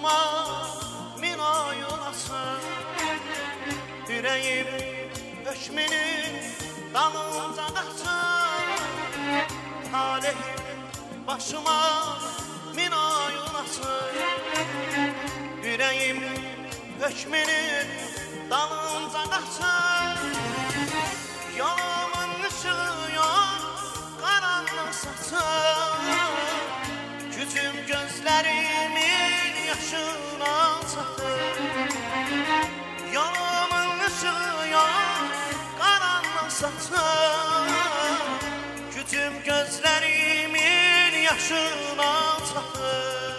başıma min ayılasın. Yüreğim hökmünün dalınca qaçır. Talihim başıma min ayılasın. Yüreğim hökmünün dalınca qaçır. Yolumun ışığı yok, qaranlıq saçır. Gücüm gözlərimin yaşına çatır. Yolumun ışığı yok, qaranlıq saçır. Gücüm gözlərimin yaşına çatır.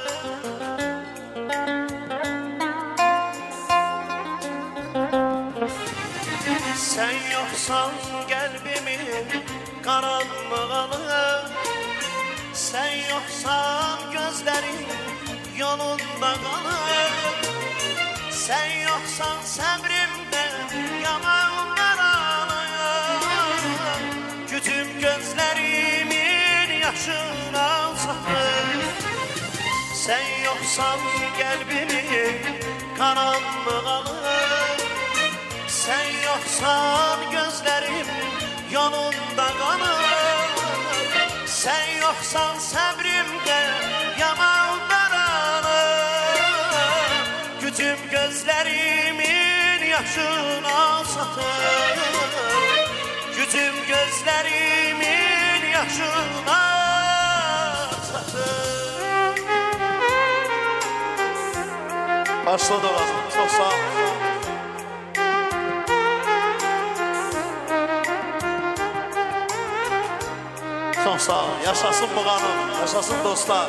Sen yoksan qəlbimin qaranlığını, sen yoksan gözlerim yolunda kalır. Sen yoksan səbrimdə yaman qaralır. Gücüm gözlerimin yaşına çatır. Sen yoksan qəlbimin qaranlığını, sen yoksan gözlerim yolunda kalır. Sen yoksan səbrimdə yaman daralır. Gücüm gözlerimin yaşına satır. Gücüm gözlerimin yaşına satır. Başladı lazım. Çok sağ olun. Çok sağ olun. Yaşasın Muğanım, yaşasın dostlar.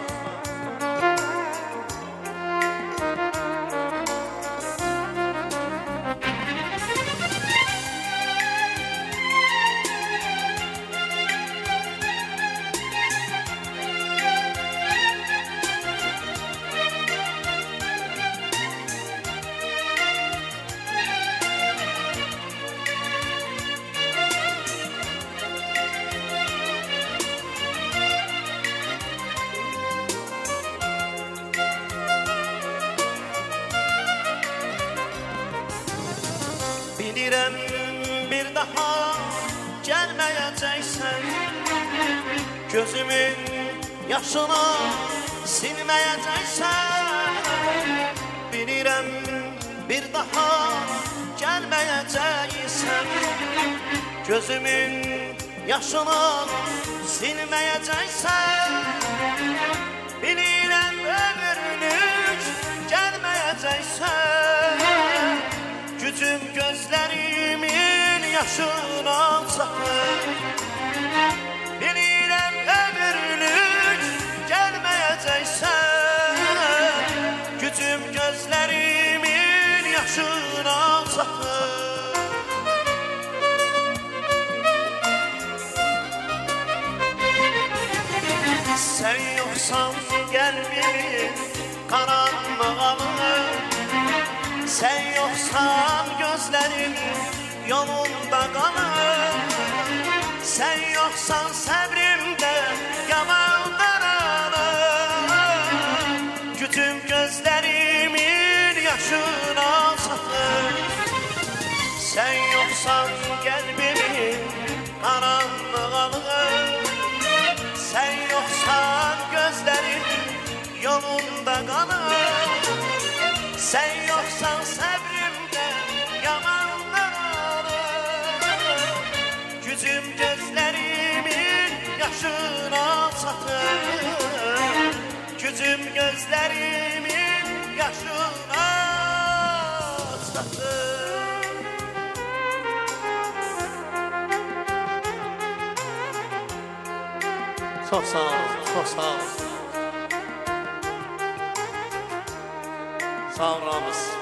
Bilirəm bir daha gəlməyəcəksən. Gözümün yaşını silməyəcəksən. Bilirəm bir daha gəlməyəcəksən. Gözümün yaşını silməyəcəksən. Bilirəm ömürlük gəlməyəcəksən. Gücüm gözlerimin yaşına çatır. Bilirəm ömürlük gəlməyəcəksən. Gücüm gözlerimin yaşına çatır. Sen yoksan qəlbimin qaranlığını, sen yoksan gözlerim yolunda kalır. Sen yoksan səbrimdə yaman daralır. Gücüm gözlerimin yaşına satır. Sen yoksan qəlbimin qaranlığını, sen yoksan gözlerim yolunda kalır. Sen yoksan səbrimdə yaman daralır. Gücüm gözlerimin yaşına çatır. Gücüm gözlerimin yaşına çatır. Çok sağ ol, çok sağ ol. Sağ ol Ramiz.